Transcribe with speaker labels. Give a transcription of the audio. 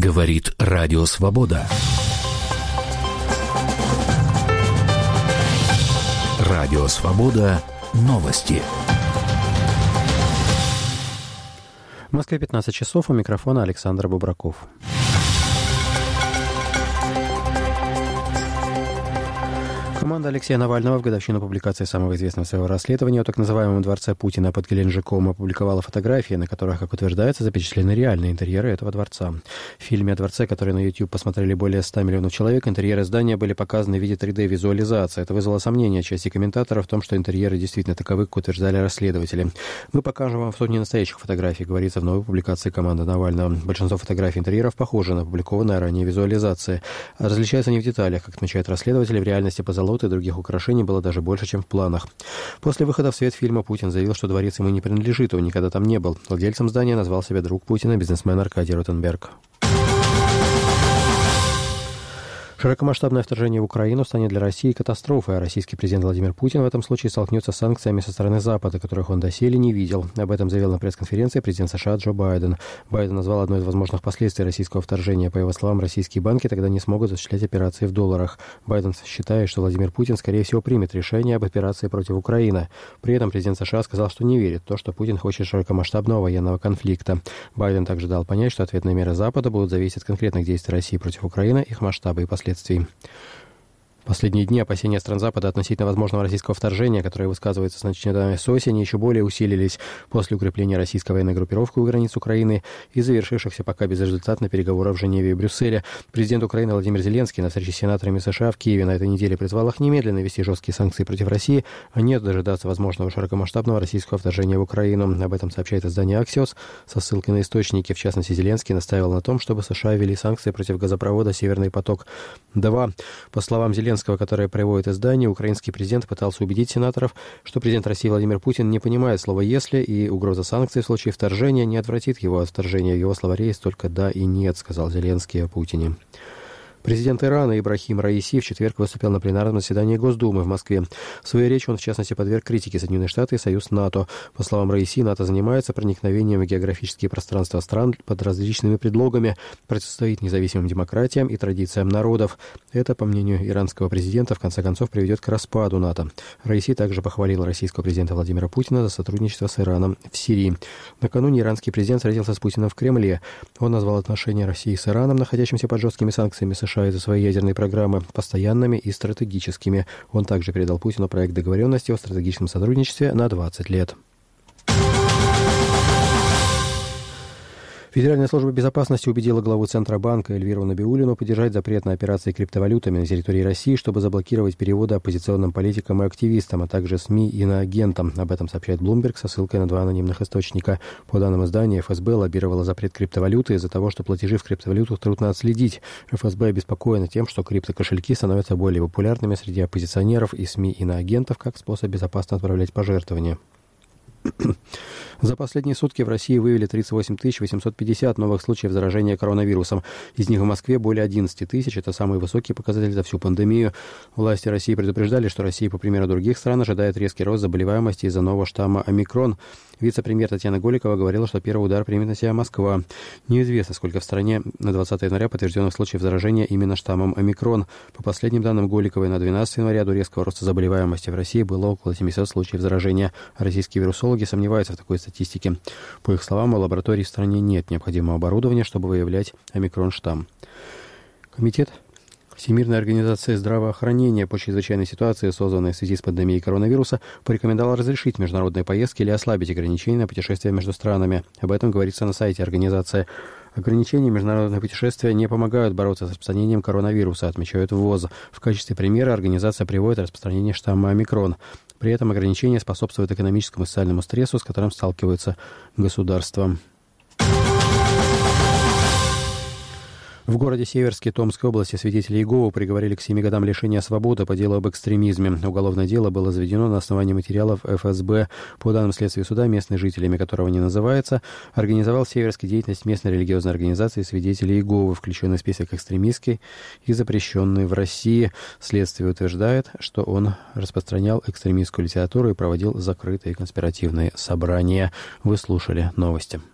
Speaker 1: Говорит Радио Свобода. Радио Свобода. Новости.
Speaker 2: В Москве 15 часов. У микрофона Александр Бубраков. Команда Алексея Навального в годовщину публикации самого известного своего расследования о так называемом дворце Путина под Геленджиком опубликовала фотографии, на которых, как утверждается, запечатлены реальные интерьеры этого дворца. В фильме о дворце, который на YouTube посмотрели более 100 миллионов человек, интерьеры здания были показаны в виде 3D-визуализации. Это вызвало сомнения части комментаторов в том, что интерьеры действительно таковы, как утверждали расследователи. Мы покажем вам сотни настоящих фотографий, говорится в новой публикации команды Навального. Большинство фотографий интерьеров похожи на опубликованные ранее визуализации. Различаются не в деталях, как отмечают расследователи, в реальности позолоты и других украшений было даже больше, чем в планах. После выхода в свет фильма Путин заявил, что дворец ему не принадлежит, он никогда там не был. Владельцем здания назвал себя друг Путина, бизнесмен Аркадий Ротенберг. Широкомасштабное вторжение в Украину станет для России катастрофой, а российский президент Владимир Путин в этом случае столкнется с санкциями со стороны Запада, которых он доселе не видел. Об этом заявил на пресс-конференции президент США Джо Байден. Байден назвал одной из возможных последствий российского вторжения. По его словам, российские банки тогда не смогут осуществлять операции в долларах. Байден считает, что Владимир Путин, скорее всего, примет решение об операции против Украины. При этом президент США сказал, что не верит в то, что Путин хочет широкомасштабного военного конфликта. Байден также дал понять, что ответные меры Запада будут зависеть от конкретных действий России против Украины, их масштаба и последствий. В последние дни опасения стран Запада относительно возможного российского вторжения, которое высказывается начиная с осени, еще более усилились после укрепления российской военной группировки у границ Украины и завершившихся пока безрезультатно переговоров в Женеве и Брюсселе. Президент Украины Владимир Зеленский на встрече с сенаторами США в Киеве на этой неделе призвал их немедленно ввести жесткие санкции против России, а не дожидаться возможного широкомасштабного российского вторжения в Украину. Об этом сообщает издание Axios со ссылкой на источники. В частности, Зеленский настаивал на том, чтобы США ввели санкции против газопровода «Северный поток-2». По словам Зеленского, которое приводит издание, украинский президент пытался убедить сенаторов, что президент России Владимир Путин не понимает слова «если», и угроза санкций в случае вторжения не отвратит его от вторжения. В его словаре есть только «да» и «нет», сказал Зеленский о Путине. Президент Ирана Ибрахим Раиси в четверг выступил на пленарном заседании Госдумы в Москве. В своей речи он, в частности, подверг критике Соединенные Штаты и Союз НАТО. По словам Раиси, НАТО занимается проникновением в географические пространства стран под различными предлогами, противостоит независимым демократиям и традициям народов. Это, по мнению иранского президента, в конце концов приведет к распаду НАТО. Раиси также похвалил российского президента Владимира Путина за сотрудничество с Ираном в Сирии. Накануне иранский президент встретился с Путиным в Кремле. Он назвал отношения России с Ираном, находящимся под жесткими санкциями США, из-за своей ядерной программы, постоянными и стратегическими. Он также передал Путину проект договоренности о стратегическом сотрудничестве на 20 лет. Федеральная служба безопасности убедила главу Центробанка Эльвиру Набиуллину поддержать запрет на операции криптовалютами на территории России, чтобы заблокировать переводы оппозиционным политикам и активистам, а также СМИ и иноагентам. Об этом сообщает Bloomberg со ссылкой на 2 анонимных источника. По данным издания, ФСБ лоббировала запрет криптовалюты из-за того, что платежи в криптовалютах трудно отследить. ФСБ обеспокоена тем, что криптокошельки становятся более популярными среди оппозиционеров и СМИ иноагентов как способ безопасно отправлять пожертвования. За последние сутки в России выявили 38 850 новых случаев заражения коронавирусом. Из них в Москве более 11 тысяч. Это самый высокий показатель за всю пандемию. Власти России предупреждали, что Россия, по примеру других стран, ожидает резкий рост заболеваемости из-за нового штамма «Омикрон». Вице-премьер Татьяна Голикова говорила, что первый удар примет на себя Москва. Неизвестно, сколько в стране на 20 января подтвержденных случаев заражения именно штаммом «Омикрон». По последним данным Голиковой, на 12 января до резкого роста заболеваемости в России было около 700 случаев заражения. Российские вирусологи сомневаются в такой статистике. По их словам, в лаборатории в стране нет необходимого оборудования, чтобы выявлять омикрон-штамм. Комитет Всемирной организации здравоохранения по чрезвычайной ситуации, созданной в связи с пандемией коронавируса, порекомендовал разрешить международные поездки или ослабить ограничения на путешествия между странами. Об этом говорится на сайте организации. Ограничения международных путешествий не помогают бороться с распространением коронавируса, отмечают ВОЗ. В качестве примера организация приводит распространение штамма омикрон. При этом ограничения способствуют экономическому и социальному стрессу, с которым сталкиваются государства. В городе Северске Томской области свидетели Иеговы приговорили к 7 годам лишения свободы по делу об экстремизме. Уголовное дело было заведено на основании материалов ФСБ. По данным следствия суда, местный житель, имя которого не называется, организовал в Северске деятельность местной религиозной организации свидетелей Иеговы, включенной в список экстремистский и запрещенный в России. Следствие утверждает, что он распространял экстремистскую литературу и проводил закрытые конспиративные собрания. Вы слушали новости.